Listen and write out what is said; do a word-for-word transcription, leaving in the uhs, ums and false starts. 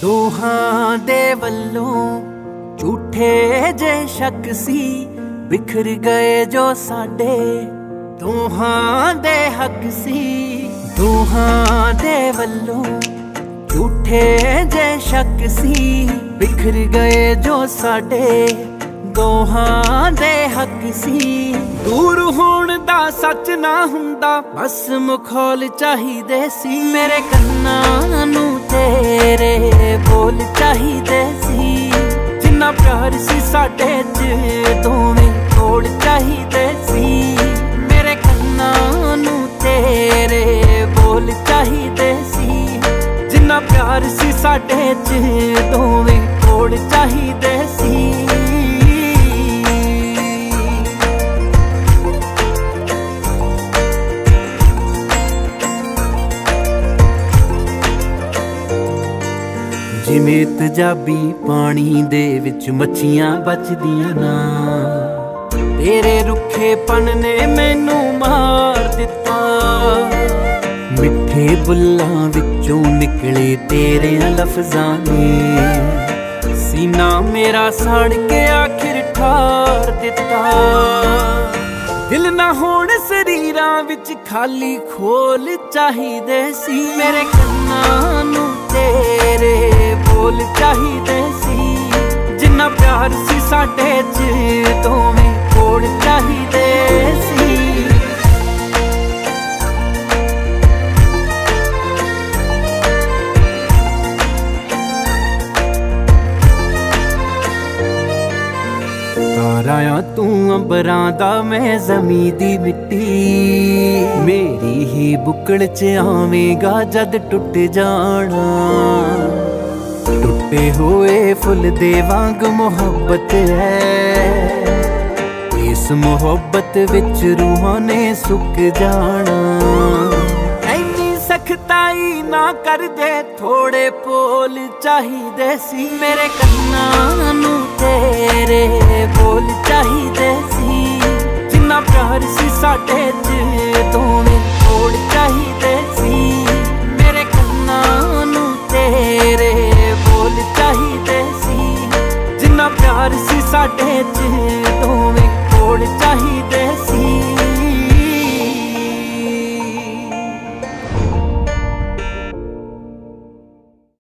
ਦੋਹਾਂ ਦੇ ਵੱਲੋਂ ਝੂਠੇ ਜੇ ਸ਼ੱਕ ਸੀ, ਬਿਖਰ ਗਏ ਜੋ ਸਾਡੇ ਦੋਹਾਂ ਦੇ ਹੱਕ ਸੀ। ਦੋਹਾਂ ਦੇ ਵੱਲੋਂ ਝੂਠੇ ਜੇ ਸ਼ੱਕ ਸੀ, ਬਿਖਰ ਗਏ ਜੋ ਸਾਡੇ ਦੋਹਾਂ ਦੇ ਹੱਕ ਸੀ। ਦੂਰ ਹੋਣ ਦਾ ਸੱਚ ਨਾ ਹੁੰਦਾ, ਬਸ ਮਖੌਲ ਚਾਹੀਦੇ ਸੀ। ਮੇਰੇ ਕੰਨਾਂ ਨੂੰ ਤੇਰੇ ਬੋਲ ਚਾਹੀਦੇ ਸੀ। ਜਿੰਨਾ ਪਿਆਰ ਸੀ ਸਾਡੇ ਚ ਦੋਵੇਂ ਕੋਲ ਚਾਹੀਦੇ ਸੀ। ਮੇਰੇ ਕੰਨਾਂ ਨੂੰ ਤੇਰੇ ਬੋਲ ਚਾਹੀਦੇ ਸੀ। ਜਿੰਨਾ ਪਿਆਰ ਸੀ ਸਾਡੇ ਚ ਦੋਵੇਂ ਕੋਲ ਚਾਹੀਦੇ ਸੀ। ਜਿਵੇਂ ਤੇਜ਼ਾਬੀ ਪਾਣੀ ਦੇ ਵਿੱਚ ਮੱਛੀਆਂ ਬਚਦੀਆਂ ਨਾ, ਤੇਰੇ ਰੁੱਖੇਪਨ ਨੇ ਮੈਨੂੰ ਮਾਰ ਦਿੱਤਾ। ਮਿੱਠੇ ਬੁੱਲਾਂ ਵਿੱਚੋਂ ਨਿਕਲੇ ਤੇਰਿਆਂ ਲਫ਼ਜ਼ਾਂ ਨੇ ਸੀਨਾ ਮੇਰਾ ਸੜ ਕੇ ਆਖਿਰ ਠਾਰ ਦਿੱਤਾ। ਦਿਲ ਨਾ ਹੋਣ ਸਰੀਰਾਂ ਵਿੱਚ ਖਾਲੀ ਖੋਲ ਚਾਹੀਦੇ ਸੀ। ਮੇਰੇ ਕੰਨਾਂ ਨੂੰ ਤੇਰੇ ਬੋਲ ਚਾਹੀਦੇ ਸੀ। ਜਿੰਨਾ ਪਿਆਰ ਸੀ ਸਾਡੇ ਚ ਦੋਵੇਂ ਕੋਲ ਚਾਹੀਦੇ ਸੀ। ਤਾਰਿਆਂ ਤੂੰ ਅੰਬਰਾਂ ਦਾ, ਮੈਂ ਜ਼ਮੀਂ ਦੀ ਮਿੱਟੀ। ਮੇਰੀ ਹੀ ਬੁੱਕਲ ਚ ਆਵੇਂਗਾ ਜਦ ਟੁੱਟ ਜਾਣਾ। ਟੁੱਟੇ ਹੋਏ ਫੁੱਲ ਦੇ ਵਾਂਗ ਮੁਹੱਬਤ ਹੈ, ਇਸ ਮੁਹੱਬਤ ਵਿੱਚ ਰੂਹਾਂ ਨੇ ਸੁੱਕ ਜਾਣਾ। ਐਨੀ ਸਖਤਾਈ ਨਾ ਕਰਦੇ, ਥੋੜੇ ਪੋਲ ਚਾਹੀਦੇ ਸੀ। ਮੇਰੇ ਕੰਨਾਂ ਨੂੰ ਤੇਰੇ ਬੋਲ ਚਾਹੀਦੇ ਸੀ। ਜਿੰਨਾ ਪਿਆਰ ਸੀ ਸਾਡੇ ਚ ਦੋਵੇਂ ਕੋਲ ਚਾਹੀਦੇ ਸੀ। ਮੇਰੇ ਕੰਨਾਂ ਨੂੰ ਤੇਰੇ ਬੋਲ ਚਾਹੀਦੇ ਸੀ। ਜਿੰਨਾ ਪਿਆਰ ਸੀ ਸਾਡੇ ਚ ਦੋਵੇਂ ਕੋਲ ਚਾਹੀਦੇ